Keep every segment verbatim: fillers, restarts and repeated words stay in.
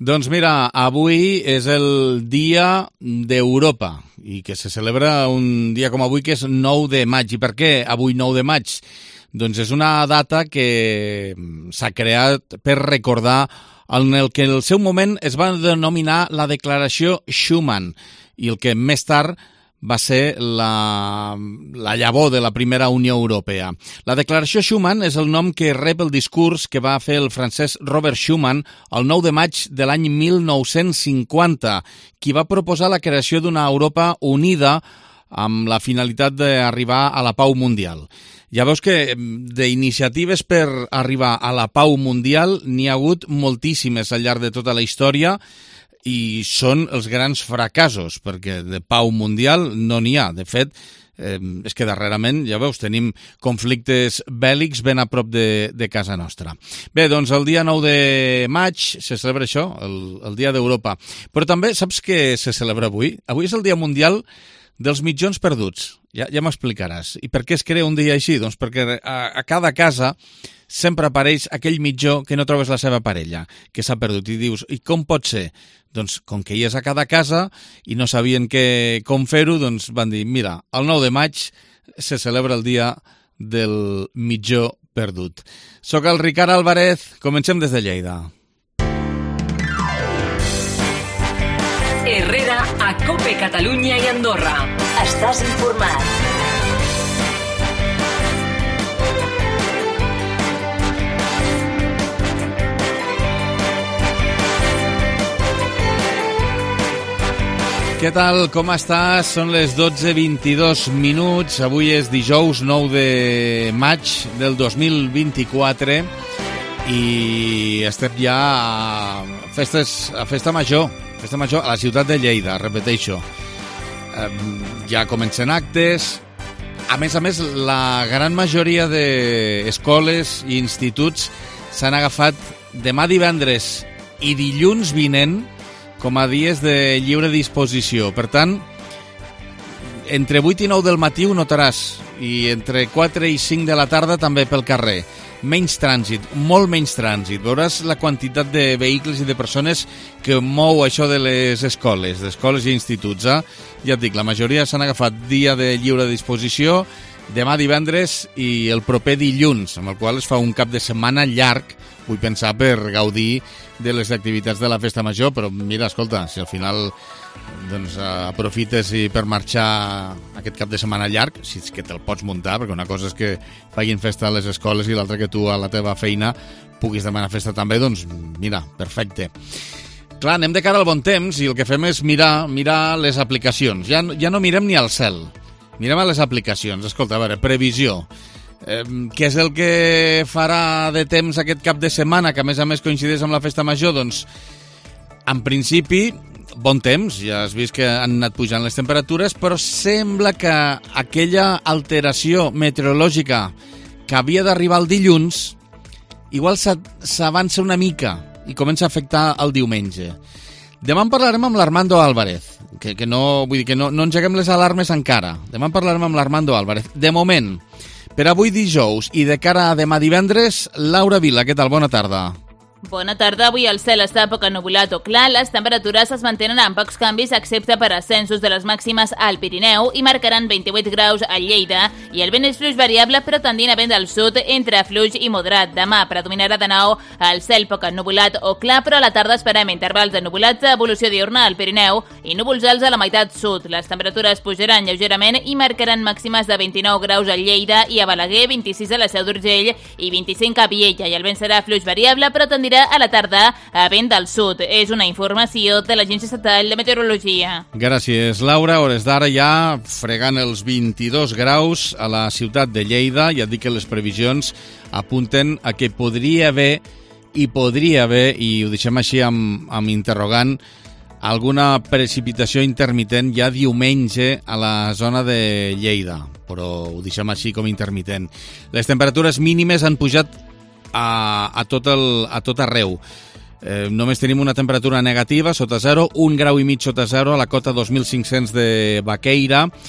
Doncs mira, avui és el Dia d'Europa i que se celebra un dia com avui, que és nou de maig. I per què avui nou de maig? Doncs és una data que s'ha creat per recordar en el que en el seu moment es va denominar la Declaració Schuman i el que més tard va ser la, la llavor de la primera Unió Europea. La Declaració Schuman és el nom que rep el discurs que va fer el francès Robert Schuman el nou de maig de l'any mil nou-cents cinquanta, qui va proposar la creació d'una Europa unida amb la finalitat d'arribar a la pau mundial. Ja veus que d'iniciatives per arribar a la pau mundial n'hi ha hagut moltíssimes al llarg de tota la història, i són els grans fracassos, perquè de pau mundial no n'hi ha. De fet, eh, és que darrerament, ja veus, tenim conflictes bèl·lics ben a prop de, de casa nostra. Bé, doncs el dia nou de maig se celebra això, el, el Dia d'Europa. Però també, saps què se celebra avui? Avui és el Dia Mundial dels Mitjons Perduts. Ja, ja m'explicaràs. I per què es crea un dia així? Doncs perquè a, a cada casa sempre apareix aquell mitjó que no trobes la seva parella, que s'ha perdut. I dius, i com pot ser? Doncs com que hi és a cada casa i no sabien que, com fer-ho, doncs van dir, mira, el nou de maig se celebra el dia del mitjó perdut. Soc el Ricard Álvarez, comencem des de Lleida. Herrera a COPE Catalunya i Andorra. Estàs informat. Què tal, com estàs? Són les dotze vint-i-dos minuts. Avui és dijous nou de maig del dos mil vint-i-quatre i estem ja a, festes, a festa major, festa major a la ciutat de Lleida, repeteixo. Eh, ja comencen actes. A més a més, la gran majoria d'escoles i instituts s'han agafat demà divendres i dilluns vinent com a dies de lliure disposició. Per tant, entre vuit i nou del matí ho notaràs, i entre quatre i cinc de la tarda també pel carrer. Menys trànsit, molt menys trànsit. Veuràs la quantitat de vehicles i de persones que mou això de les escoles, d'escoles i instituts. Eh? Ja et dic, la majoria s'han agafat dia de lliure disposició, demà divendres i el proper dilluns, amb el qual es fa un cap de setmana llarg, vull pensar, per gaudir de les activitats de la festa major, però mira, escolta, si al final doncs, aprofites i per marxar aquest cap de setmana llarg, si és que te'l pots muntar, perquè una cosa és que facin festa a les escoles i l'altra que tu a la teva feina puguis demanar festa també, doncs mira, perfecte. Clar, anem de cara al bon temps i el que fem és mirar, mirar les aplicacions. Ja, ja no mirem ni al cel, mirem a les aplicacions. Escolta, a veure, previsió. Eh, què és el que farà de temps aquest cap de setmana, que a més a més coincideix amb la festa major? Doncs, en principi, bon temps, ja has vist que han anat pujant les temperatures, però sembla que aquella alteració meteorològica que havia d'arribar el dilluns, igual s'avança una mica i comença a afectar el diumenge. Demà en parlarem amb l'Armando Álvarez, que, que, no, vull dir que no, no engeguem les alarmes encara. Demà en parlarem amb l'Armando Álvarez. De moment, per avui dijous i de cara a demà divendres, Laura Vila, què tal? Bona tarda. Bona tarda. Avui el cel està poc ennubulat o clar. Les temperatures es mantenen amb pocs canvis, excepte per ascensos de les màximes al Pirineu, i marcaran vint-i-vuit graus a Lleida, i el vent és fluix variable, però tendint a vent del sud entre fluix i moderat. Demà predominarà de nou el cel poc ennubulat o clar, però a la tarda esperem intervals de nubulatge, evolució diurna al Pirineu i núvols alts a la meitat sud. Les temperatures pujaran lleugerament i marcaran màximes de vint-i-nou graus a Lleida i a Balaguer, vint-i-sis a la Seu d'Urgell i vint-i-cinc a Viella, i el vent serà fluix variable, però tendirà a la tarda a vent del sud. És una informació de l'Agència Estatal de Meteorologia. Gràcies, Laura. Hores d'ara ja fregant els vint-i-dos graus a la ciutat de Lleida. Ja et dic que les previsions apunten a que podria haver, i podria haver, i ho deixem així amb, amb interrogant, alguna precipitació intermitent ja diumenge a la zona de Lleida, però ho deixem així com intermitent. Les temperatures mínimes han pujat A, a, tot el, a tot arreu. Eh, només tenim una temperatura negativa sota zero, un grau i mig sota zero a la cota dos mil cinc-cents de Baqueira.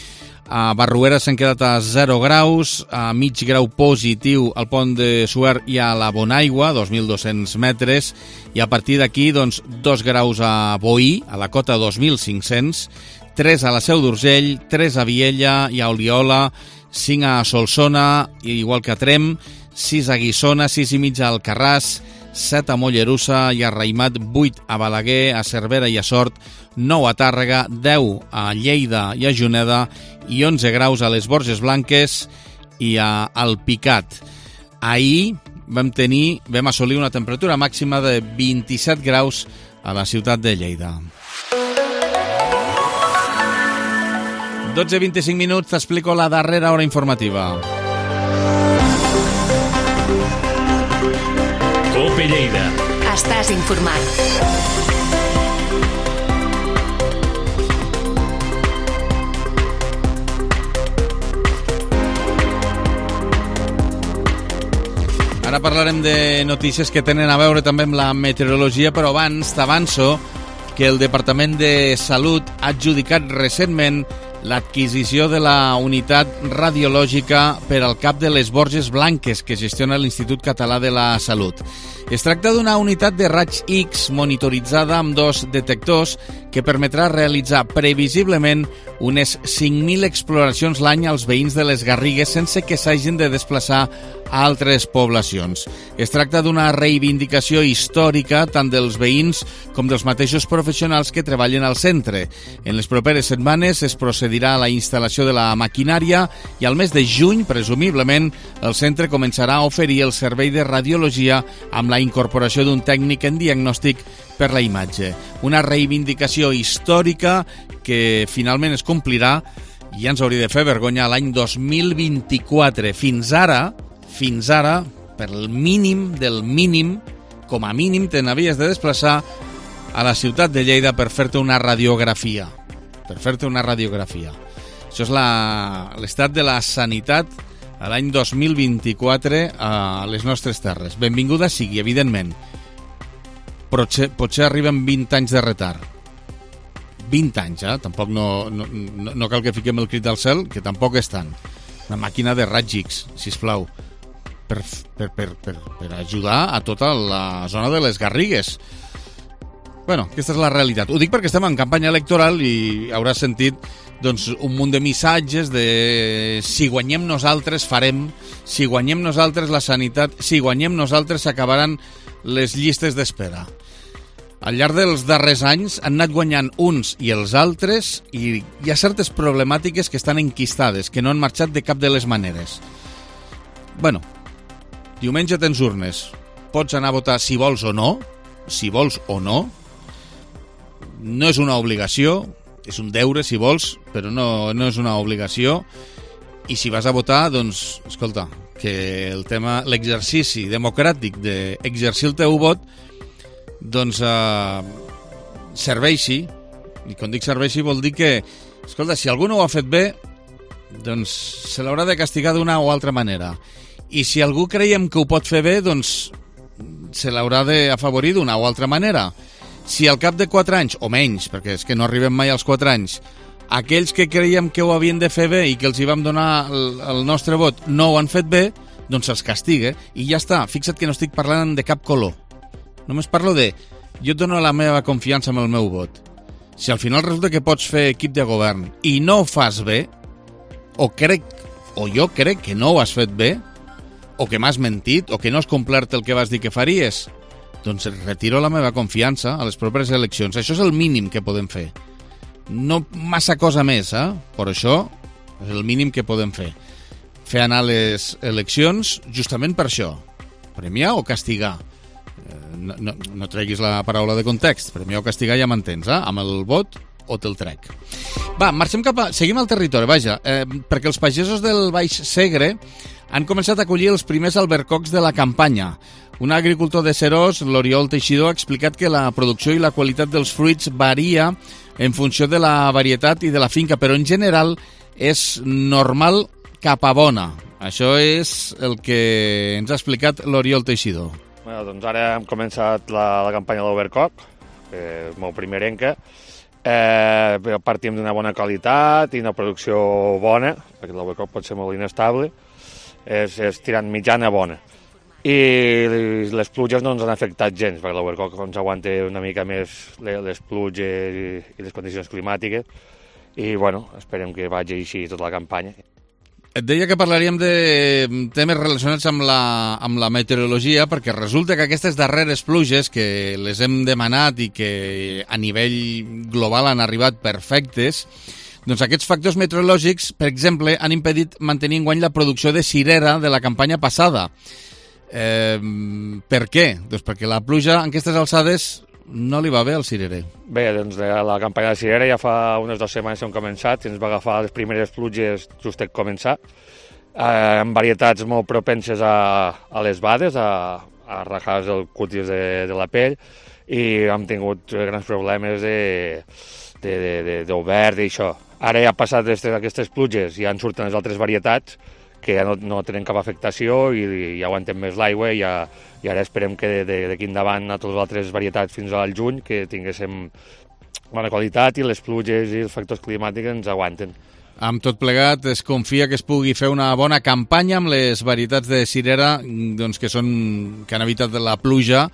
A Barruera s'han quedat a zero graus, a mig grau positiu al pont de Suert i a la Bonaigua, dos mil dos-cents metres, i a partir d'aquí, doncs, dos graus a Boí, a la Cota dos mil cinc-cents, tres a la Seu d'Urgell, tres a Viella i a Oliola, cinc a Solsona, igual que a Trem, sis a Guissona, sis i mitja a Alcarràs, set a Mollerussa i a Raïmat, vuit a Balaguer, a Cervera i a Sort, nou a Tàrrega, deu a Lleida i a Juneda i onze graus a les Borges Blanques i a Alpicat. Ahir vam tenir, vam assolir una temperatura màxima de vint-i-set graus a la ciutat de Lleida. dotze i vint-i-cinc minuts, t'explico la darrera hora informativa. COPE Lleida. Estàs informat. Ara parlarem de notícies que tenen a veure també amb la meteorologia, però abans t'avanço que el Departament de Salut ha adjudicat recentment l'adquisició de la unitat radiològica per al cap de les Borges Blanques que gestiona l'Institut Català de la Salut. Es tracta d'una unitat de raig X monitoritzada amb dos detectors que permetrà realitzar previsiblement unes cinc mil exploracions l'any als veïns de les Garrigues sense que s'hagin de desplaçar a altres poblacions. Es tracta d'una reivindicació històrica tant dels veïns com dels mateixos professionals que treballen al centre. En les properes setmanes es procedirà a la instal·lació de la maquinària i al mes de juny, presumiblement, el centre començarà a oferir el servei de radiologia amb la incorporació d'un tècnic en diagnòstic per la imatge. Una reivindicació històrica que finalment es complirà i ja ens hauria de fer vergonya l'any dos mil vint-i-quatre. Fins ara, fins ara, per el mínim del mínim, com a mínim te n'havies de desplaçar a la ciutat de Lleida per fer-te una radiografia. Per fer-te una radiografia. Això és la, l'estat de la sanitat a l'any dos mil vint-i-quatre a les nostres terres. Benvinguda sigui, evidentment. Potser, potser arriben vint anys de retard. vint anys, eh? Tampoc no, no, no cal que fiquem el crit al cel, que tampoc és tant. Una màquina de raig X, sisplau, per, per, per, per, per ajudar a tota la zona de les Garrigues. Bueno, aquesta és la realitat. Ho dic perquè estem en campanya electoral i hauràs sentit doncs, un munt de missatges de si guanyem nosaltres farem, si guanyem nosaltres la sanitat, si guanyem nosaltres s'acabaran les llistes d'espera. Al llarg dels darrers anys han anat guanyant uns i els altres i hi ha certes problemàtiques que estan enquistades, que no han marxat de cap de les maneres. Bueno, diumenge tens urnes. Pots anar a votar si vols o no, si vols o no. No és una obligació, és un deure si vols, però no, no és una obligació. I si vas a votar, doncs, escolta, que el tema, l'exercici democràtic d'exercir el teu vot, doncs eh, serveixi, i quan dic serveixi vol dir que, escolta, si algú no ho ha fet bé, doncs se l'haurà de castigar d'una o altra manera. I si algú creiem que ho pot fer bé, doncs se l'haurà d'afavorir d'una o altra manera. Si al cap de quatre anys, o menys, perquè és que no arribem mai als quatre anys, aquells que creiem que ho havien de fer bé i que els hi vam donar el, el nostre vot no ho han fet bé, doncs els castigue i ja està. Fixa't que no estic parlant de cap color. Només parlo de jo et dono la meva confiança amb el meu vot. Si al final resulta que pots fer equip de govern i no ho fas bé, o crec, o jo crec que no ho has fet bé, o que m'has mentit, o que no has complert el que vas dir que faries, doncs retiro la meva confiança a les properes eleccions. Això és el mínim que podem fer. No massa cosa més, eh? Però això és el mínim que podem fer. Fer anar les eleccions justament per això. Premiar o castigar. No, no, no treguis la paraula de context. Premiar o castigar ja m'entens, eh? Amb el vot o te'l trec. Va, marxem cap a... Seguim al territori, vaja, eh, perquè els pagesos del Baix Segre han començat a acollir els primers albercocs de la campanya. Un agricultor de Serós, l'Oriol Teixidor, ha explicat que la producció i la qualitat dels fruits varia en funció de la varietat i de la finca, però en general és normal cap a bona. Això és el que ens ha explicat l'Oriol Teixidor. Bueno, doncs ara hem començat la, la campanya d'Overcock, que és molt primerenca, Eh, partim d'una bona qualitat i una producció bona, perquè l'albercoc pot ser molt inestable, és, és tirant mitjana bona. I les pluges no ens han afectat gens, perquè l'albercoc ens aguanta una mica més les pluges i, i les condicions climàtiques, i bueno, esperem que vagi així tota la campanya. Et deia que parlaríem de temes relacionats amb la, amb la meteorologia, perquè resulta que aquestes darreres pluges, que les hem demanat i que a nivell global han arribat perfectes, doncs aquests factors meteorològics, per exemple, han impedit mantenir enguany la producció de cirera de la campanya passada. Eh, per què? Doncs perquè la pluja en aquestes alçades no li va bé al cirerer. Bé, doncs la campanya de cirera ja fa unes dues setmanes que hem començat i ens va agafar les primeres pluges just en començar, eh, amb varietats molt propenses a, a les bades, a, a rajar el cutis de, de la pell, i hem tingut grans problemes de, de, de, de, d'obert i això. Ara ja ha passat aquestes pluges i ja en surten les altres varietats que ja no, no tenen cap afectació i, i ja aguantem més l'aigua i, ja, i ara esperem que d'aquí endavant a totes les altres varietats fins al juny que tinguéssim bona qualitat i les pluges i els factors climàtics ens aguanten. Amb tot plegat, es confia que es pugui fer una bona campanya amb les varietats de cirera doncs, que, són, que han evitat la pluja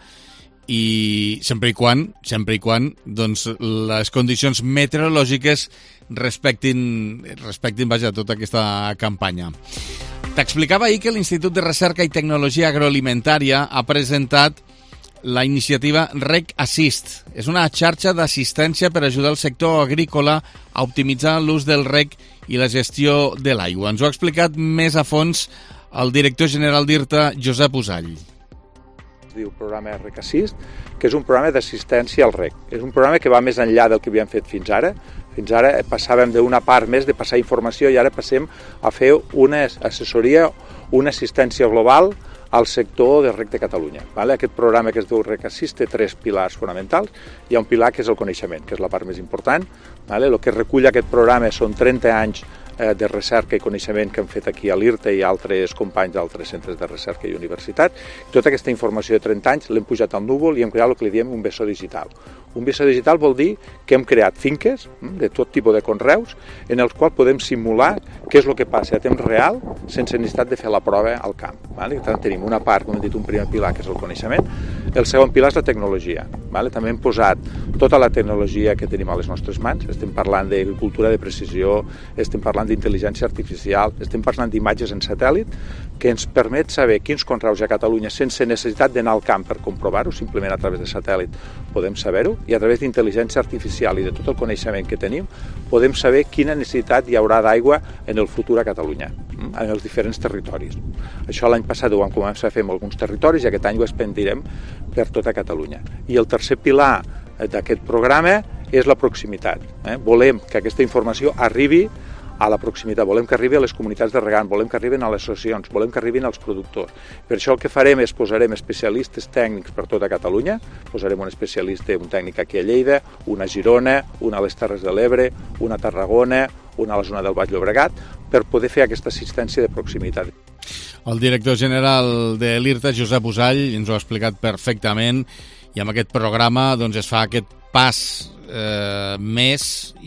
i sempre i quan, sempre i quan doncs, les condicions meteorològiques respectin, respectin vaja, tota aquesta campanya. T'explicava ahir que l'Institut de Recerca i Tecnologia Agroalimentària ha presentat la iniciativa Reg Assist. És una xarxa d'assistència per ajudar el sector agrícola a optimitzar l'ús del reg i la gestió de l'aigua. Ens ho ha explicat més a fons el director general d'I R T A, Josep Usall. Es diu programa Reg Assist, que és un programa d'assistència al reg. És un programa que va més enllà del que havíem fet fins ara. Fins ara passàvem d'una part més de passar informació i ara passem a fer una assessoria, una assistència global al sector del reg de Catalunya. Vale? Aquest programa que es diu Reg Assist té tres pilars fonamentals. Hi ha un pilar que és el coneixement, que és la part més important. Vale? El que recull aquest programa són trenta anys de recerca i coneixement que han fet aquí a l'I R T A i altres companys d'altres centres de recerca i universitat. Tota aquesta informació de trenta anys l'hem pujat al núvol i hem creat el que li diem un bessó digital. Un bessó digital vol dir que hem creat finques de tot tipus de conreus en els quals podem simular què és el que passa a temps real sense necessitat de fer la prova al camp. Vale? Per tant, tenim una part, com hem dit, un primer pilar, que és el coneixement. El segon pilar és la tecnologia. Vale? També hem posat tota la tecnologia que tenim a les nostres mans. Estem parlant d'agricultura de precisió, estem parlant d'intel·ligència artificial, estem parlant d'imatges en satèl·lit que ens permet saber quins conreus hi ha a Catalunya sense necessitat d'anar al camp per comprovar-ho, simplement a través de satèl·lit podem saber-ho, i a través d'intel·ligència artificial i de tot el coneixement que tenim podem saber quina necessitat hi haurà d'aigua en el futur a Catalunya, en els diferents territoris. Això l'any passat ho vam començar a fer en alguns territoris i aquest any ho expandirem per tota Catalunya. I el tercer pilar d'aquest programa és la proximitat. Eh? Volem que aquesta informació arribi a la proximitat, volem que arribi a les comunitats de regant, volem que arribin a les associacions, volem que arribin als productors. Per això el que farem és posarem especialistes tècnics per tota Catalunya, posarem un especialista, un tècnic aquí a Lleida, una a Girona, una a les Terres de l'Ebre, una a Tarragona, una a la zona del Baix Llobregat, per poder fer aquesta assistència de proximitat. El director general de l'I R T A, Josep Usall, ens ho ha explicat perfectament i amb aquest programa doncs, es fa aquest pas eh, més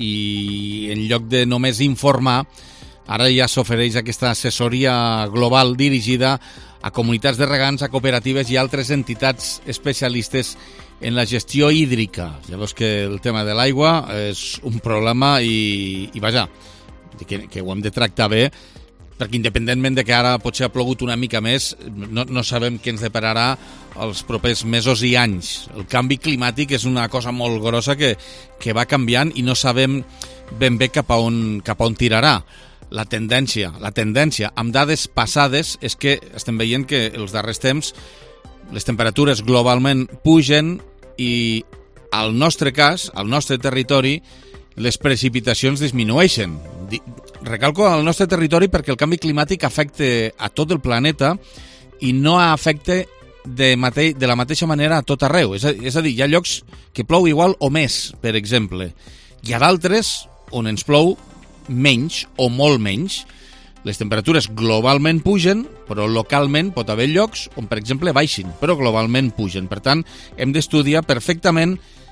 i en lloc de només informar, ara ja s'ofereix aquesta assessoria global dirigida a comunitats de regants, a cooperatives i altres entitats especialistes en la gestió hídrica. Llavors que el tema de l'aigua és un problema i, i vaja, que, que ho hem de tractar bé, perquè independentment de que ara potser ha plogut una mica més, no, no sabem què ens depararà els propers mesos i anys. El canvi climàtic és una cosa molt grossa que, que va canviant i no sabem ben bé cap a on, cap a on tirarà. La tendència, la tendència amb dades passades és que estem veient que els darrers temps les temperatures globalment pugen i al nostre cas, al nostre territori, les precipitacions disminueixen. Recalco al nostre territori perquè el canvi climàtic afecta a tot el planeta i no afecta de, mate de la mateixa manera a tot arreu. És a, és a dir, hi ha llocs que plou igual o més, per exemple. Hi ha d'altres on ens plou menys o molt menys. Les temperatures globalment pugen, però localment pot haver llocs on, per exemple, baixin, però globalment pugen. Per tant, hem d'estudiar perfectament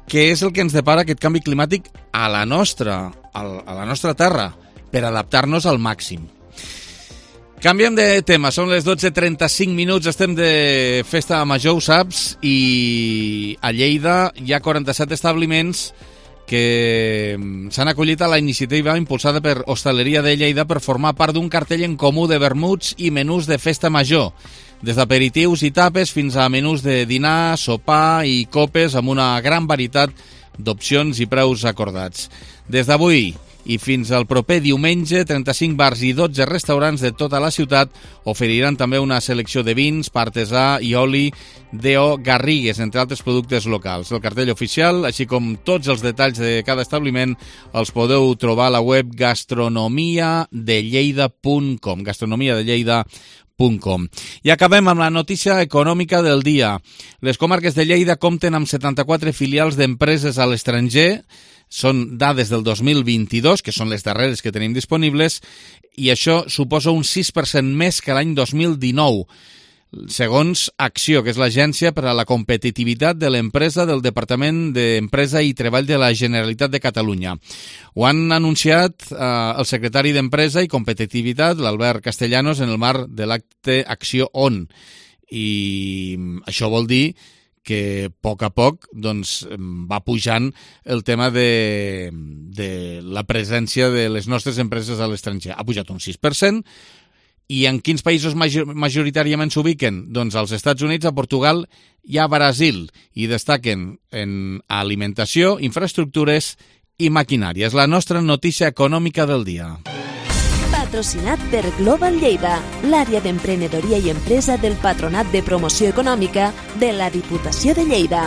què és el que ens depara aquest canvi climàtic a la nostra, a la nostra terra, per adaptar-nos al màxim. Canviem de tema, són les dotze i trenta-cinc minuts, estem de festa major, ho saps, i a Lleida hi ha quaranta-set establiments que s'han acollit a la iniciativa impulsada per Hostaleria de Lleida per formar part d'un cartell en comú de vermuts i menús de festa major, des d'aperitius i tapes fins a menús de dinar, sopar i copes amb una gran varietat d'opcions i preus acordats. Des d'avui i fins al proper diumenge, trenta-cinc bars i dotze restaurants de tota la ciutat oferiran també una selecció de vins, pa artesà i oli D O Garrigues, entre altres productes locals. El cartell oficial, així com tots els detalls de cada establiment, els podeu trobar a la web gastronomia de lleida punt com, gastronomia de lleida punt com. I acabem amb la notícia econòmica del dia. Les comarques de Lleida compten amb setanta-quatre filials d'empreses a l'estranger. Són dades del dos mil vint-i-dos, que són les darreres que tenim disponibles, i això suposa un sis per cent més que l'any dos mil dinou, segons Acció, que és l'Agència per a la Competitivitat de l'Empresa del Departament d'Empresa i Treball de la Generalitat de Catalunya. Ho han anunciat eh, el secretari d'Empresa i Competitivitat, l'Albert Castellanos, en el marc de l'acte Acció On. I això vol dir que a poc a poc doncs, va pujant el tema de, de la presència de les nostres empreses a l'estranger. Ha pujat un sis per cent. I en quins països major, majoritàriament s'ubiquen? Doncs als Estats Units, a Portugal i a Brasil. I destaquen en alimentació, infraestructures i maquinària. És la nostra notícia econòmica del dia. Patrocinat per Global Lleida, l'àrea d'emprenedoria i empresa del Patronat de Promoció Econòmica de la Diputació de Lleida.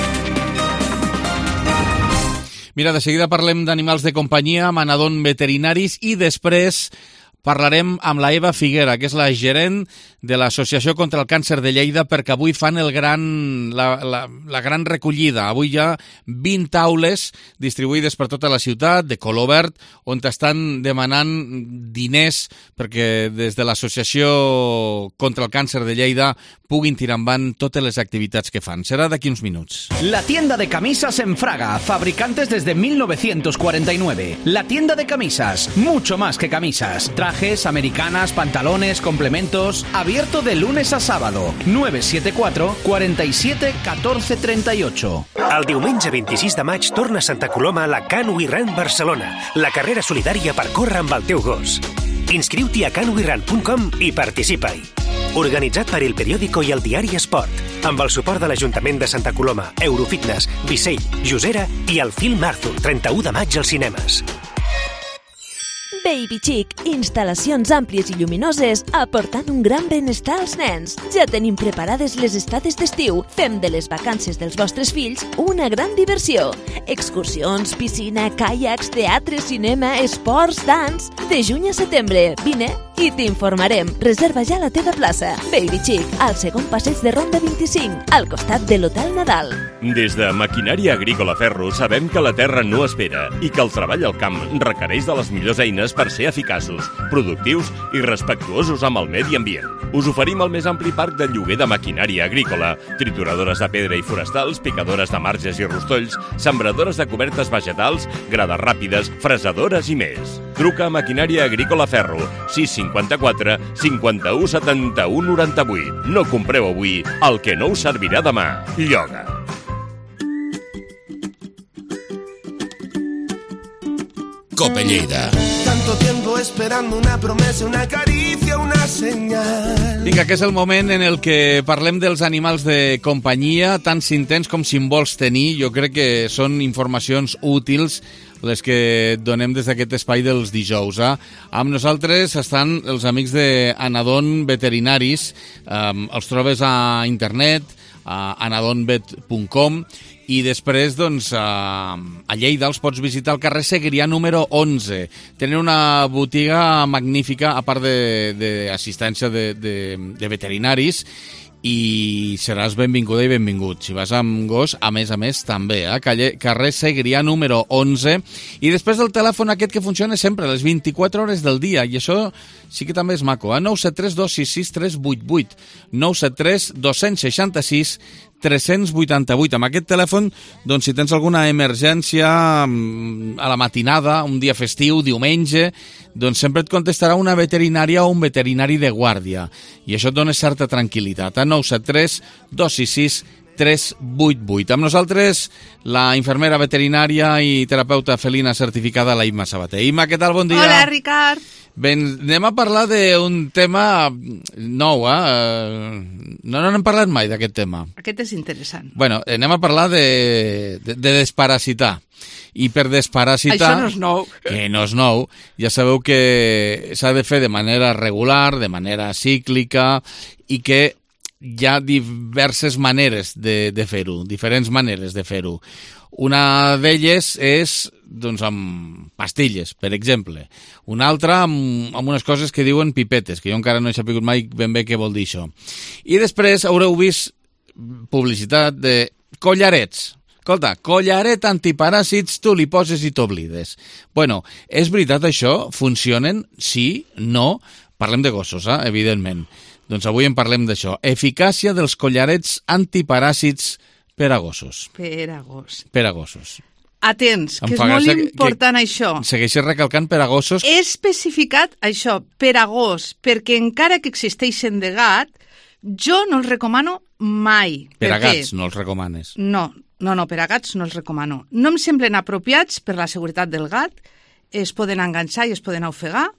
Mira, de seguida parlem d'animals de companyia amb Anadon Veterinaris i després parlarem amb la Eva Figuera, que és la gerent de l'Associació contra el Càncer de Lleida, perquè avui fan el gran, la, la, la gran recollida. Avui hi ha vint taules distribuïdes per tota la ciutat, de color verd, on estan demanant diners perquè des de l'Associació contra el Càncer de Lleida puguin tirar endavant totes les activitats que fan. Serà d'aquí uns minuts. La tienda de camisas en Fraga, fabricantes desde mil novecientos cuarenta y nueve. La tienda de camisas, mucho más que camisas. Trajes, americanas, pantalones, complementos. Abierto de lunes a sábado. nueve siete cuatro, cuarenta y siete, catorce treinta y ocho. El diumenge vint-i-sis de maig torna a Santa Coloma a la Cano i Run Barcelona, la carrera solidària per córrer amb el teu gos. Inscriu-t'hi a cano i run punt com i participa-hi. Organitzat per El Periódico i el Diari Esport, amb el suport de l'Ajuntament de Santa Coloma, Eurofitness, Vicell, Josera i el Film Arthur, trenta-u de maig als cinemes. Baby Chic, instal·lacions àmplies i lluminoses aportant un gran benestar als nens. Ja tenim preparades les estades d'estiu. Fem de les vacances dels vostres fills una gran diversió. Excursions, piscina, caiacs, teatre, cinema, esports, dans... De juny a setembre, vine i t'informarem. Reserva ja la teva plaça. Baby Chic, al segon passeig de Ronda vint-i-cinc, al costat de l'Hotel Nadal. Des de Maquinària Agrícola Ferro sabem que la terra no espera i que el treball al camp requereix de les millors eines per ser eficaços, productius i respectuosos amb el medi ambient. Us oferim el més ampli parc de lloguer de maquinària agrícola, trituradores de pedra i forestals, picadores de marges i rostolls, sembradores de cobertes vegetals, grades ràpides, fresadores i més. Truca a Maquinària Agrícola Ferro, sis cinquanta-quatre, cinquanta-u, setanta-u, noranta-vuit. No compreu avui el que no us servirà demà. Lloga. Cope Lleida. Tanto tiempo esperando una promesa, una caricia, una señal. Vinga, que és el moment en el que parlem dels animals de companyia, tant si en tens com si en vols tenir. Jo crec que són informacions útils les que donem des d'aquest espai dels dijous. Eh? Amb nosaltres estan els amics d'Anadon Veterinaris. Um, els trobes a internet, a anadonvet punt com, i després, doncs, a, a Lleida els pots visitar al carrer Segrià número onze. Tenen una botiga magnífica, a part d'assistència de, de, de, de veterinaris, i seràs benvinguda i benvingut. Si vas amb gos, a més a més, també, eh? Calle, carrer Segrià número onze. I després el telèfon aquest que funciona sempre, les vint-i-quatre hores del dia, i això sí que també és maco, eh? nou set tres dos sis sis tres vuit vuit, nou set tres dos sis sis tres vuitanta-vuit. Amb aquest telèfon, doncs, si tens alguna emergència a la matinada, un dia festiu, diumenge, doncs sempre et contestarà una veterinària o un veterinari de guàrdia. I això et dona certa tranquil·litat. A nou set tres dos sis sis tres vuit vuit. Amb nosaltres, la infermera veterinària i terapeuta felina certificada, la Imma Sabater. Imma, què tal? Bon dia. Hola, Ricard. Bé, anem a parlar d'un tema nou, eh? No n'hem parlat mai d'aquest tema. Aquest és interessant. Bueno, anem a parlar de, de, de desparasitar. I per desparasitar... Això no és nou. Que no és nou. Ja sabeu que s'ha de fer de manera regular, de manera cíclica, i que hi ha diverses maneres de, de fer-ho, diferents maneres de fer-ho. Una d'elles és, doncs, amb pastilles, per exemple. Una altra amb, amb unes coses que diuen pipetes, que jo encara no he sapigut mai ben bé què vol dir això. I després haureu vist publicitat de collarets. Escolta, collaret antiparàsits, tu li poses i t'oblides. Bueno, és veritat això? Funcionen? Sí? No? Parlem de gossos, eh? Evidentment. Doncs avui en parlem d'això. Eficàcia dels collarets antiparàsits per a gossos. Per a gos. Per a gossos. Atents, que és molt important que això. Segueixes recalcant per a gossos. He especificat això, per a gos, perquè encara que existeixen de gat, jo no els recomano mai. Per a gats no els recomanes? No, no, no, per a gats no els recomano. No em semblen apropiats per la seguretat del gat, es poden enganxar i es poden ofegar,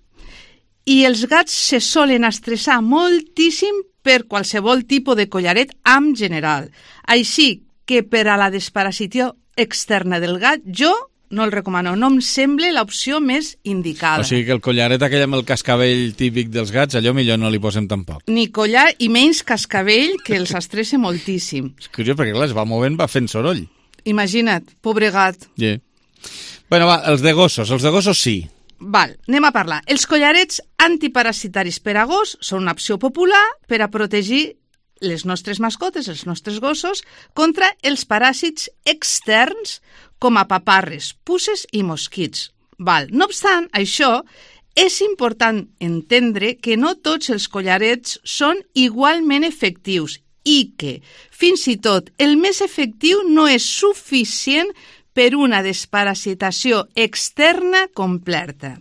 i els gats se solen estressar moltíssim per qualsevol tipus de collaret en general. Així que per a la desparasitació externa del gat, jo no el recomano. No em sembla l'opció més indicada. O sigui que el collaret aquell amb el cascavell típic dels gats, allò millor no li posem tampoc. Ni collar i menys cascavell, que els estressa moltíssim. És curiós perquè, clar, es va movent, va fent soroll. Imagina't, pobre gat. Yeah. Bueno, va, els de gossos. Els de gossos sí. Val, anem a parlar. Els collarets antiparasitaris per a gos són una opció popular per a protegir les nostres mascotes, els nostres gossos, contra els paràsits externs com a paparres, puces i mosquits. Val. No obstant això, és important entendre que no tots els collarets són igualment efectius i que, fins i tot, el més efectiu no és suficient per una desparasitació externa completa.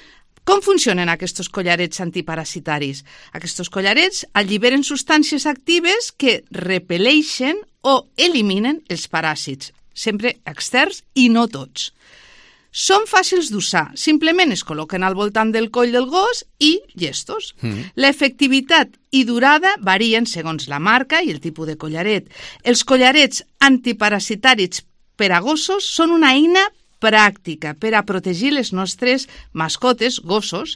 Com funcionen aquests collarets antiparasitaris? Aquests collarets alliberen substàncies actives que repel·leixen o eliminen els paràsits, sempre externs i no tots. Són fàcils d'usar, simplement es col·loquen al voltant del coll del gos i llestos. Mm. L'efectivitat i durada varien segons la marca i el tipus de collaret. Els collarets antiparasitaris per a gossos són una eina pràctica per a protegir les nostres mascotes, gossos,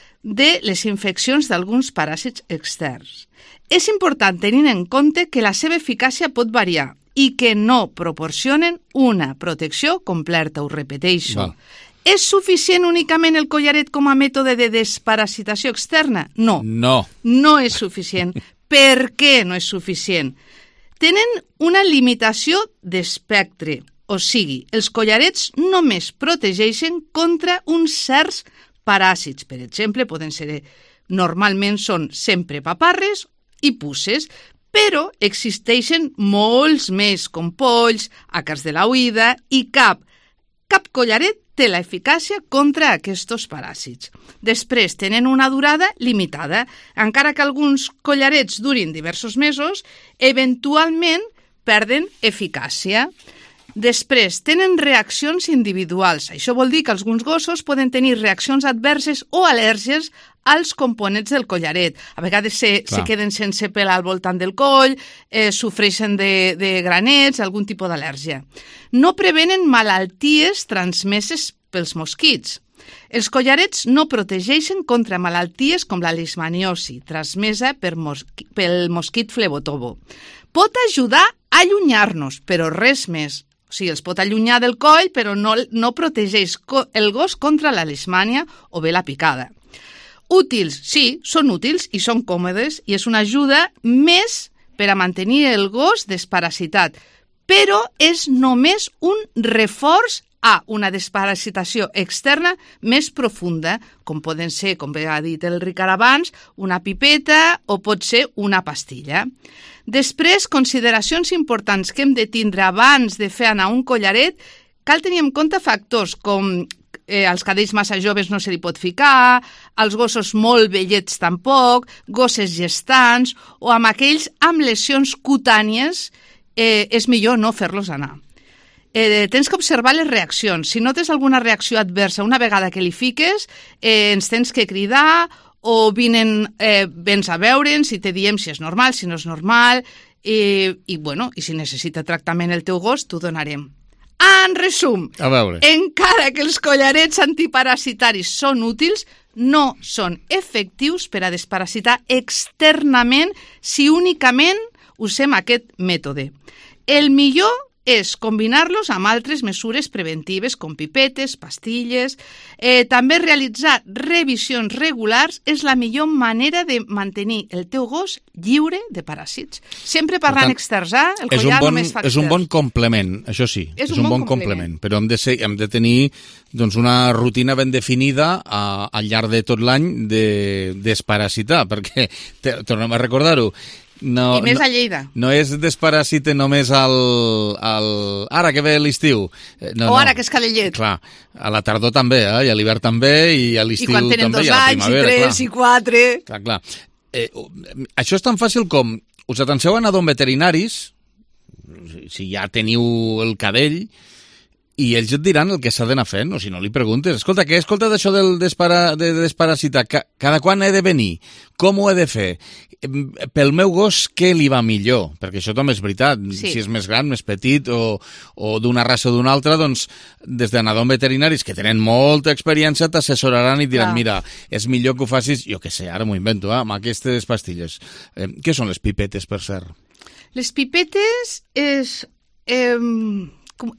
de les infeccions d'alguns paràsits externs. És important tenir en compte que la seva eficàcia pot variar i que no proporcionen una protecció completa, ho repeteixo. Val. És suficient únicament el collaret com a mètode de desparasitació externa? No. No. No és suficient. Per què no és suficient? Tenen una limitació d'espectre. O sigui, els collarets només protegeixen contra uns certs paràsits. Per exemple, poden ser, normalment són sempre paparres i puces, però existeixen molts més, com polls, àcars de la oïda, i cap, cap collaret té l'eficàcia contra aquests paràsits. Després, tenen una durada limitada. Encara que alguns collarets durin diversos mesos, eventualment perden eficàcia. Després, tenen reaccions individuals. Això vol dir que alguns gossos poden tenir reaccions adverses o al·lèrgies als components del collaret. A vegades se, se queden sense pèl al voltant del coll, eh, sofreixen de, de granets, algun tipus d'al·lèrgia. No prevenen malalties transmeses pels mosquits. Els collarets no protegeixen contra malalties com la leishmaniosi, transmesa per mosqui, pel mosquit flebotobo. Pot ajudar a allunyar-nos, però res més. O sigui, els pot allunyar del coll, però no, no protegeix el gos contra la leishmània o bé la picada. Útils, sí, són útils i són còmodes i és una ajuda més per a mantenir el gos desparasitat, però és només un reforç a una desparasitació externa més profunda, com poden ser, com ha dit el Ricard abans, una pipeta o pot ser una pastilla. Després, consideracions importants que hem de tindre abans de fer anar un collaret, cal tenir en compte factors com eh, als cadells massa joves no se li pot ficar, als gossos molt vellets tampoc, gosses gestants o amb aquells amb lesions cutànies eh, és millor no fer-los anar. Eh, tens que observar les reaccions. Si notes alguna reacció adversa una vegada que li fiques, eh, ens tens que cridar o vinen, eh, vens a veure'ns i te diem si és normal, si no és normal, i, i, bueno, i si necessita tractament el teu gos, t'ho donarem. En resum, a veure. Encara que els collarets antiparasitaris són útils, no són efectius per a desparasitar externament si únicament usem aquest mètode. El millor és combinar-los amb altres mesures preventives com pipetes, pastilles. Eh, també realitzar revisions regulars és la millor manera de mantenir el teu gos lliure de paràsits. Sempre parlant externs, eh? El collar bon, només fa externs. És un bon complement, això sí. És, és un, un bon, bon complement. complement. Però hem de, ser, hem de tenir doncs, una rutina ben definida a, al llarg de tot l'any de desparasitar, perquè, te, tornem a recordar-ho, No, I més no, a Lleida. No és desparasite només al, al... ara que ve l'estiu. No, o ara no. que és calellet. Clar, a la tardor també, eh? I a l'hivern també, i a l'estiu també. I quan tenen també, dos i a la anys, primavera, i tres, clar. i quatre... Clar, clar. Eh, això és tan fàcil com us atenceu a anar d'on veterinaris, si ja teniu el cadell, i ells et diran el que s'ha d'anar fent, o si no li preguntes. Escolta, què he escoltat això del despara, de desparasitar? Cada quan he de venir? Com ho he de fer? Pel meu gos, què li va millor? Perquè això també és veritat. Sí. Si és més gran, més petit, o, o d'una raça o d'una altra, doncs des d'anar d'on veterinaris que tenen molta experiència t'assessoraran i et diran, Clar. mira, és millor que ho facis, jo què sé, ara m'ho invento, eh, amb aquestes pastilles. Eh, què són les pipetes, per cert? Les pipetes és... Eh, com,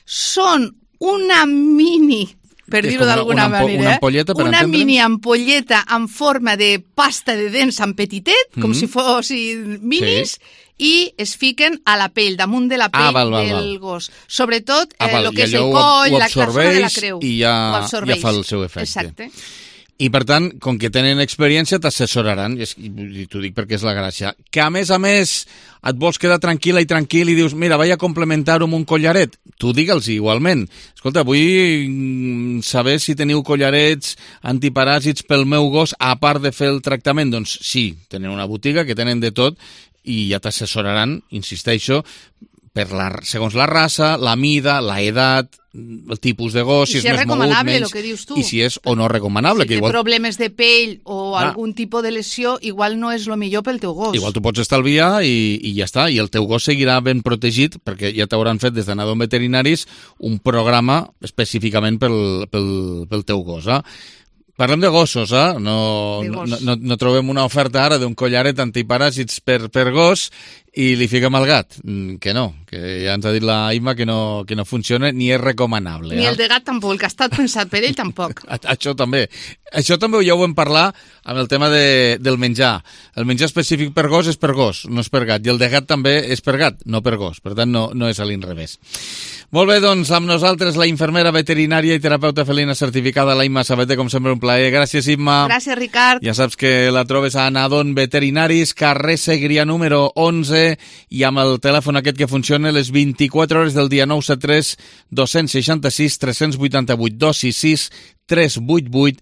són una mini, per dir-ho d'alguna una, manera, una ampolleta, per una entendre? mini ampolleta en forma de pasta de dents en petitet, com Mhm. si fossin minis, i es fiquen a la pell, damunt de la pell Ah, val, val, del val. gos. Sobretot Ah, eh, val, el que i és el allò ho- coll, ho la, la zona de la absorbeix creu. i ja- Ho absorbeix. ja fa el seu efecte. Exacte. I, per tant, com que tenen experiència, t'assessoraran, i, és- i t'ho dic perquè és la gràcia. Que, a més a més, et vols quedar tranquil·la i tranquil i dius, mira, vaig a complementar-ho amb un collaret, tu digue'ls igualment. Escolta, vull mm, saber si teniu collarets antiparàsits pel meu gos, a part de fer el tractament. Doncs sí, tenen una botiga que tenen de tot i ja t'assessoraran, insisteixo, per la, segons la raça, la mida, la edat, el tipus de gos, si, I si és és més mogut, recomanable, menys, el que dius tu. i si és o no recomanable. Si que té igual, problemes de pell o Ah. algun tipus de lesió, igual no és el millor pel teu gos. igual tu pots estalviar i, i ja està, i el teu gos seguirà ben protegit, perquè ja t'hauran fet des d'anar d'on veterinaris un programa específicament pel, pel, pel teu gos, eh? Parlem de gossos, eh? No, De no, gos. no, no trobem una oferta ara d'un collaret antiparàsits per, per gos i li fiquem al gat. Mm, Que no, que ja ens ha dit la Imma que no, que no funciona ni és recomanable. Ni eh? el de gat tampoc, el que ha estat pensat per ell tampoc. A- Això també. Això també ja ho vam parlar amb el tema de, del menjar. El menjar específic per gos és per gos, no és per gat. I el de gat també és per gat, no per gos. Per tant, no, no és a l'inrevés. Molt bé, doncs, amb nosaltres la infermera veterinària i terapeuta felina certificada, la Imma Sabater, com sempre un plaer. Gràcies, Imma. Gràcies, Ricard. Ja saps que la trobes a Nadon Veterinaris, carrer Segrià número onze, i amb el telèfon aquest que funciona les vint-i-quatre hores del dia, nou set tres dos seixanta-sis tres vuitanta vuit dos sis sis tres vuit vuit,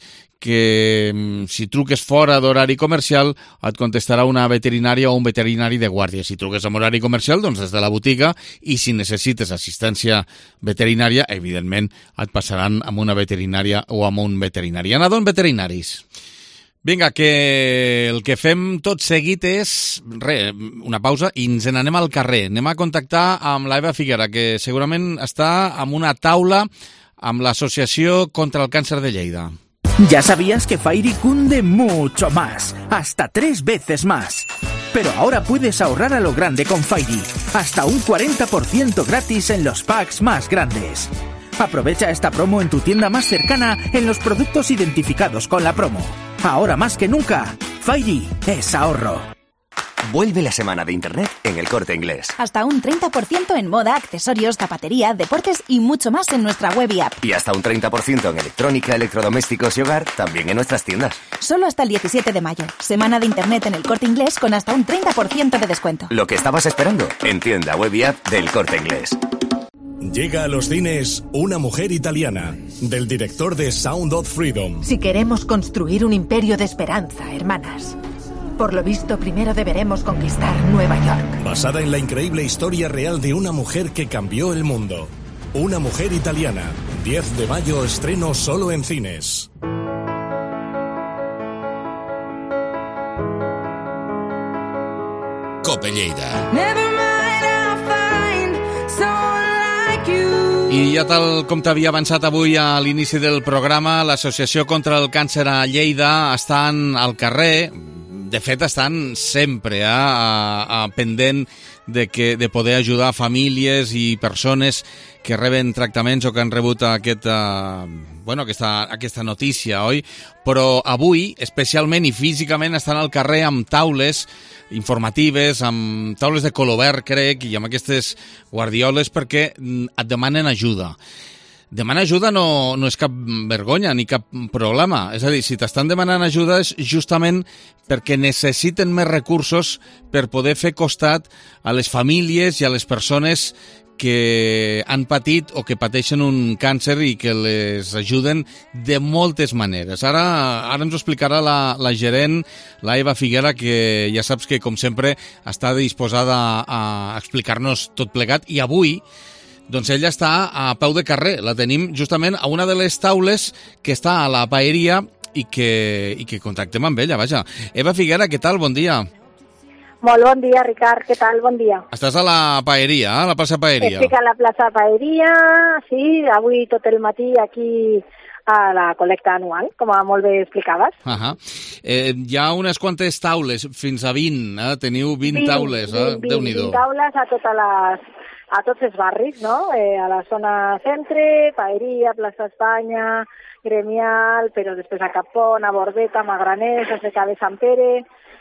que mm, si truques fora d'horari comercial et contestarà una veterinària o un veterinari de guàrdia. Si truques amb horari comercial, doncs des de la botiga, i si necessites assistència veterinària, evidentment et passaran amb una veterinària o amb un veterinari. Nadon Veterinaris. Vinga, que el que fem tot seguit és, re, una pausa i ens n'anem al carrer. Anem a contactar amb la Eva Figuera, que segurament està amb una taula amb l'Associació contra el Càncer de Lleida. Ya sabías que Fairy cunde mucho más, hasta tres veces más. Pero ahora puedes ahorrar a lo grande con Fairy, hasta un cuarenta por ciento gratis en los packs más grandes. Aprovecha esta promo en tu tienda más cercana en los productos identificados con la promo. Ahora más que nunca, Fairy es ahorro. Vuelve la semana de Internet en El Corte Inglés. Hasta un treinta por ciento en moda, accesorios, zapatería, deportes y mucho más en nuestra web y app. Y hasta un treinta por ciento en electrónica, electrodomésticos y hogar, también en nuestras tiendas. Solo hasta el diecisiete de mayo. Semana de Internet en El Corte Inglés con hasta un treinta por ciento de descuento. Lo que estabas esperando en tienda web y app del Corte Inglés. Llega a los cines Una mujer italiana, del director de Sound of Freedom. Si queremos construir un imperio de esperanza, hermanas, por lo visto primero deberemos conquistar Nueva York. Basada en la increíble historia real de una mujer que cambió el mundo. Una mujer italiana, diez de mayo, estreno solo en cines. Cope Lleida. I ja tal com t'havia avançat avui a l'inici del programa, l'Associació contra el Càncer a Lleida estan al carrer, de fet estan sempre eh, a, a pendent de, que, de poder ajudar famílies i persones que reben tractaments o que han rebut aquest, uh, bueno, aquesta, aquesta notícia, oi? Però avui, especialment i físicament, estan al carrer amb taules informatives, amb taules de color verd, crec, i amb aquestes guardioles perquè et demanen ajuda. Demanar ajuda no, no és cap vergonya ni cap problema. És a dir, si t'estan demanant ajuda és justament perquè necessiten més recursos per poder fer costat a les famílies i a les persones que han patit o que pateixen un càncer i que les ajuden de moltes maneres. Ara, ara ens ho explicarà la, la gerent, la Eva Figuera, que ja saps que, com sempre, està disposada a explicar-nos tot plegat. I avui, doncs ella està a peu de carrer. La tenim justament a una de les taules que està a la paeria i que, i que contactem amb ella, vaja. Eva Figuera, què tal? Bon dia. Molt bon dia, Ricard. Què tal? Bon dia. Estàs a la paeria, a la plaça Paeria. Estic a la plaça Paeria, sí, avui tot el matí aquí a la col·lecta anual, com molt bé explicaves. Uh-huh. Eh, hi ha unes quantes taules, fins a vint, eh? Teniu vint, vint taules, eh? vint, Déu-n'hi-do. vint taules a, totes les, a tots els barris, no? Eh, a la zona centre, Paeria, plaça Espanya, Gremial, però després a Capón, a Bordeta, a Magraners, a Seca de Sant Pere...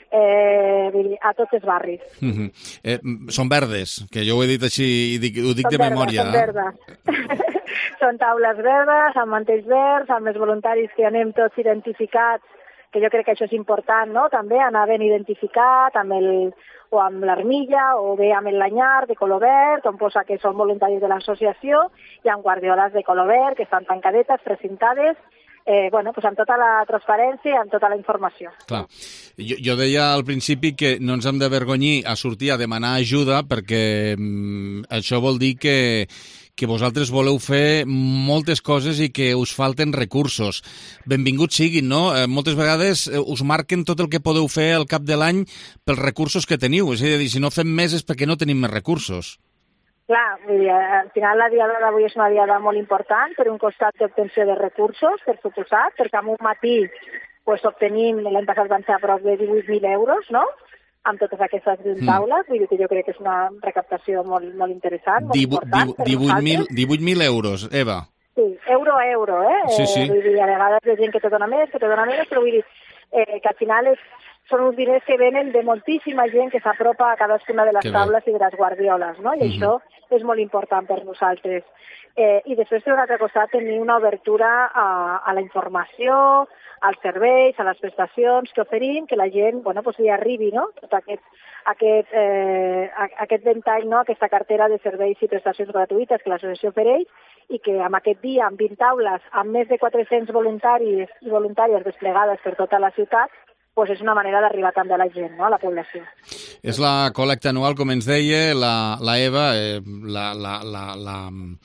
Eh, a tots els barris. Uh-huh. eh, són verdes, que jo ho he dit així i dic, ho dic són de verdes, memòria. Són verdes. Són taules verdes, amb mantells verds, amb els voluntaris que anem tots identificats, que jo crec que això és important, no? També anar ben identificat amb el, o amb l'armilla o bé amb el lanyar de color verd, on posa que són voluntaris de l'associació, i amb guardioles de color verd, que estan tancadetes, precintades, Eh, bueno, pues amb tota la transparència i amb tota la informació. Clar. Jo, jo deia al principi que no ens hem d'avergonyir a sortir a demanar ajuda perquè mm, això vol dir que, que vosaltres voleu fer moltes coses i que us falten recursos. Benvinguts siguin, no? Eh, moltes vegades eh, us marquen tot el que podeu fer al cap de l'any pels recursos que teniu. És a dir, si no fem més és perquè no tenim més recursos. Clar, al final la diada d'avui és una diada molt important, per un costat d'obtenció de recursos, per suposat, perquè en un matí pues, obtenim, l'any passat van ser a prop de divuit mil euros, no?, amb totes aquestes vint mm. taules, vull dir que jo crec que és una recaptació molt, molt interessant, molt Divu, important. divuit mil euros, Eva. Sí, euro a euro, eh? Sí, sí. Eh, vull dir, a vegades hi ha gent que te dona més, que te dona menys, però vull dir eh, que al final és són uns diners que venen de moltíssima gent que s'apropa a cadascuna de les taules i de les guardioles, no? I uh-huh. això és molt important per nosaltres. Eh, I després, per un altre costat, tenir una obertura a, a la informació, als serveis, a les prestacions que oferim, que la gent, bueno, pues, hi arribi, no? Tot aquest, aquest, eh, aquest ventall, no? Aquesta cartera de serveis i prestacions gratuïtes que l'associació ofereix, i que amb aquest dia, amb vint taules, amb més de quatre-cents voluntaris i voluntàries desplegades per tota la ciutat, pues és una manera d'arribar també a la gent, no? A la població. És la col·lecta anual, com ens deia la, la Eva, eh, la, la, la, la,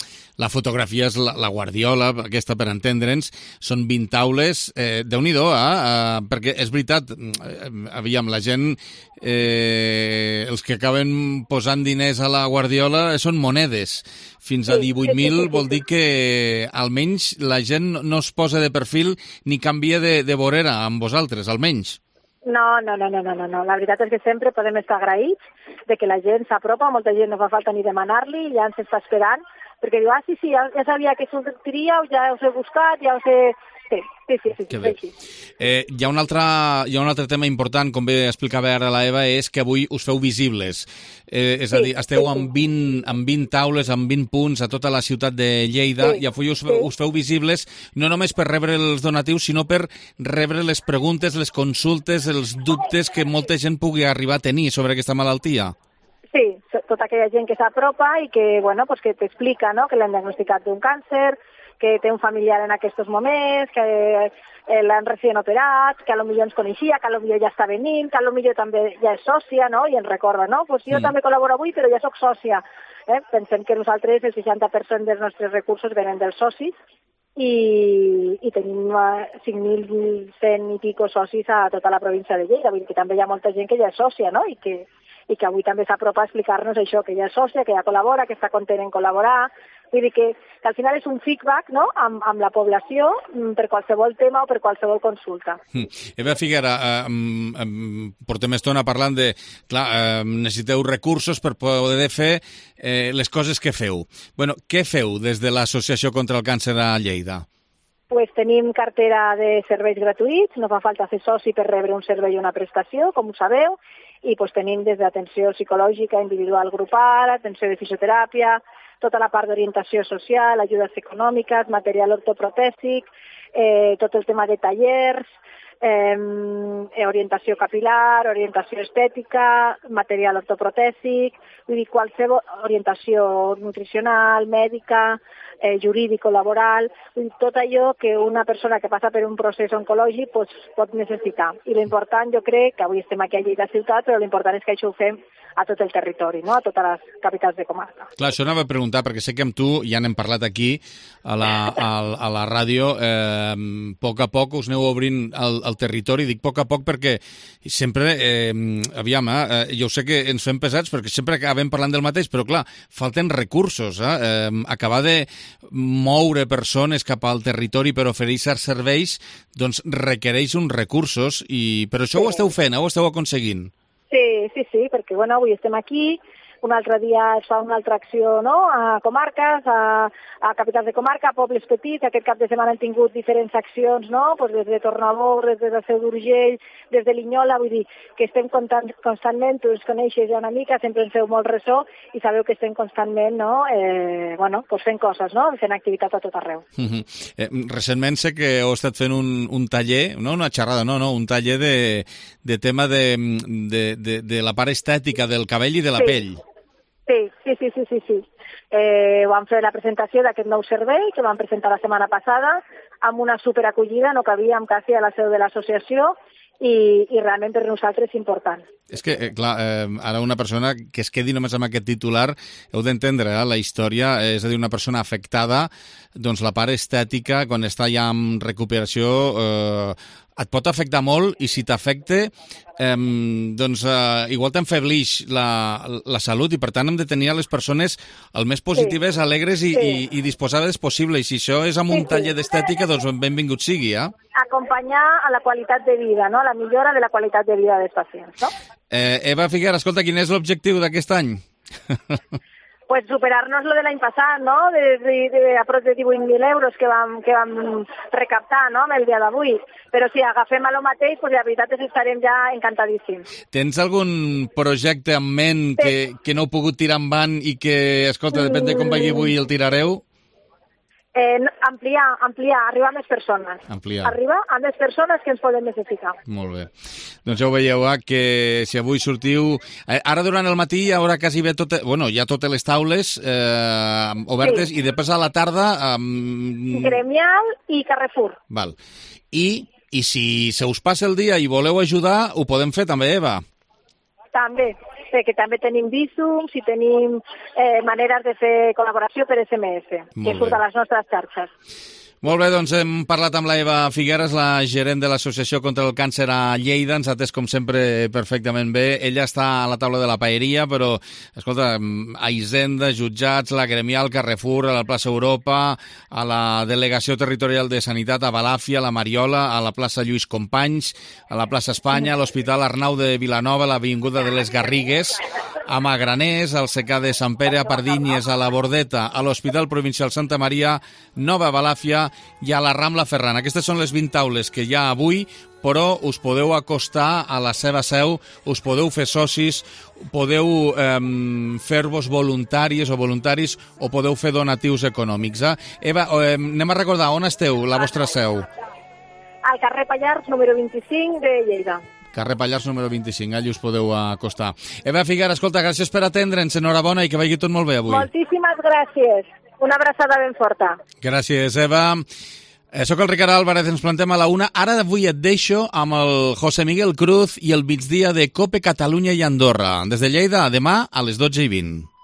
la fotografia és la, la guardiola, aquesta per entendre'ns, són vint taules, eh, Déu-n'hi-do, eh? eh? Perquè és veritat, eh, aviam, la gent, eh, els que acaben posant diners a la guardiola són monedes, fins a divuit mil vol dir que almenys la gent no es posa de perfil ni canvia de, de vorera amb vosaltres, almenys. No, no, no, no, no, no. La veritat és que sempre podem estar agraïts de que la gent s'apropa, molta gent no fa falta ni demanar-li, ja ens està esperant perquè diu, ah, sí, sí, ja, ja sabia que sortiríeu, ja us he buscat, ja us he... Sí, sí, sí, sí, sí, sí. Eh, hi, ha un altre, hi ha un altre tema important, com bé explicava ara la Eva, és que avui us feu visibles. Eh, és a dir, esteu amb vint, amb vint taules, amb vint punts a tota la ciutat de Lleida, sí, i avui us, sí. us feu visibles no només per rebre els donatius, sinó per rebre les preguntes, les consultes, els dubtes que molta gent pugui arribar a tenir sobre aquesta malaltia. Sí, tota aquella gent que s'apropa i que, bueno, pues que t'explica, no?, que l'han diagnosticat d'un càncer, que té un familiar en aquests moments, que eh, l'han recient operat, que a lo millor ens coneixia, que a lo millor ja està venint, que a lo millor també ja és sòcia, no?, i ens recorda, no?, pues jo mm. també col·laboro avui, però ja soc sòcia. Eh? Pensem que nosaltres el seixanta per cent dels nostres recursos venen dels socis i, i tenim cinc mil cent i pico socis a tota la província de Lleida, vull dir que també hi ha molta gent que ja és sòcia, no?, i que i que avui també s'apropa a explicar-nos això, que ja és sòcia, que ja col·labora, que està content en col·laborar. Vull dir que, que al final és un feedback, no?, amb, amb la població per qualsevol tema o per qualsevol consulta. Mm. Eva Figuera, eh, eh, portem estona parlant de... Clar, eh, necessiteu recursos per poder fer eh, les coses que feu. Bueno, què feu des de l'Associació contra el Càncer a Lleida? Pues tenim cartera de serveis gratuïts, no fa falta ser soci per rebre un servei o una prestació, com ho sabeu, i pues, tenim des d'atenció psicològica, individual, grupal, atenció de fisioteràpia, tota la part d'orientació social, ajudes econòmiques, material ortoprotèsic, eh, tot el tema de tallers, eh, orientació capilar, orientació estètica, material ortoprotèsic, vull dir, qualsevol orientació nutricional, mèdica, eh, jurídico-laboral, tot allò que una persona que passa per un procés oncològic pues, pot necessitar. I l'important, jo crec, que avui estem aquí a Lleida ciutat, però l'important és que això ho fem a tot el territori, no?, a totes les capitals de comarca. Clar, això anava a preguntar, perquè sé que amb tu ja n'hem parlat aquí, a la, a, a la ràdio, eh, a poc a poc us aneu obrint el, el territori, dic poc a poc perquè sempre, eh, aviam, eh, jo sé que ens fem pesats perquè sempre acabem parlant del mateix, però clar, falten recursos, eh? eh acabar de moure persones cap al territori per oferir certs serveis, doncs requereix uns recursos, i però això sí. Ho esteu fent, eh? Ho esteu aconseguint. Sí, sí, sí, perquè bueno, avui estem aquí, un altre dia es fa una altra acció, no?, a comarques, a, a capitals de comarca, a pobles petits. Aquest cap de setmana hem tingut diferents accions, no?, pues des de Tornabous, des de la Seu d'Urgell, des de Linyola, vull dir que estem contant, constantment, tu ens coneixes ja una mica, sempre ens feu molt ressò i sabeu que estem constantment, no?, eh, bueno, pues fent coses, no?, fent activitat a tot arreu. Uh-huh. eh, recentment sé que heu estat fent un, un taller, no una xerrada, no, no, un taller de, de tema de, de, de, de la part estètica del cabell i de la sí. pell. Sí, sí, sí, sí, sí, sí. Eh, vam fer la presentació d'aquest nou servei que vam presentar la setmana passada amb una superacollida, no cabíem quasi a la seu de l'associació i, i realment per nosaltres és important. És que, eh, clar, eh, ara una persona que es quedi només amb aquest titular, heu d'entendre eh, la història, eh, és a dir, una persona afectada, doncs la part estètica, quan està ja en recuperació, eh, et pot afectar molt, i si t'afecta, eh, doncs eh, igual t'enfeblix la, la salut, i per tant hem de tenir a les persones el més positives, sí. alegres i, sí. i, i disposades possible, i si això és amb un sí, taller sí. d'estètica, doncs benvingut sigui, eh? Acompanyar a la qualitat de vida, no?, a la millora de la qualitat de vida dels pacients, no? Eh, Eva Figuera, escolta, quin és l'objectiu d'aquest any? Pues superar-nos lo de l'any passat, no?, de, de, de, a prop de divuit mil euros que vam, que vam recaptar, no?, amb el dia d'avui. Però si agafem a lo mateix, pues la veritat és que estarem ja encantadíssims. Tens algun projecte en ment sí. que, que no heu pogut tirar endavant i que, escolta, depèn de com vagi avui el tirareu? Eh, ampliar, ampliar, arribar a més persones. Ampliar. Arribar a més persones que ens poden necessitar. Molt bé. Doncs ja ho veieu, eh, que si avui sortiu... Eh, ara durant el matí hi haurà quasi bé tot, bueno, ja totes les taules eh, obertes, sí. I després a la tarda... Eh, Gremial i Carrefour. Val. I, I si se us passa el dia i voleu ajudar, ho podem fer també, Eva? També. Que també tenim Bizums i tenim eh, maneres de fer col·laboració per esse eme esse, que surt a les nostres xarxes. Molt bé, doncs hem parlat amb la Eva Figueras, la gerent de l'Associació contra el Càncer a Lleida, ens ha atès com sempre perfectament bé. Ella està a la taula de la paeria, però, escolta, a Hisenda, Jutjats, la Gremial, Carrefour, a la plaça Europa, a la Delegació Territorial de Sanitat, a Balàfia, a la Mariola, a la plaça Lluís Companys, a la plaça Espanya, a l'Hospital Arnau de Vilanova, a l'Avinguda de les Garrigues, a Magraners, al Secà de Sant Pere, a Pardinyes, a la Bordeta, a l'Hospital Provincial Santa Maria, Nova Balàfia i a la Rambla Ferran. Aquestes són les vint taules que hi ha avui, però us podeu acostar a la seva seu, us podeu fer socis, podeu eh, fer-vos voluntaris o voluntaris o podeu fer donatius econòmics. Eh? Eva, eh, anem a recordar, on esteu, la vostra seu? Al carrer Pallars, número vint-i-cinc de Lleida. Carrer Pallars, número vint-i-cinc, allà us podeu acostar. Eva Figuera, escolta, gràcies per atendre'ns, enhorabona i que vagi tot molt bé avui. Moltíssimes gràcies. Una abraçada ben forta. Gràcies, Eva. Eh, soc el Ricard Álvarez, ens plantem a la una. Ara avui et deixo amb el José Miguel Cruz i el migdia de Cope Catalunya i Andorra. Des de Lleida, demà a les dotze i vint.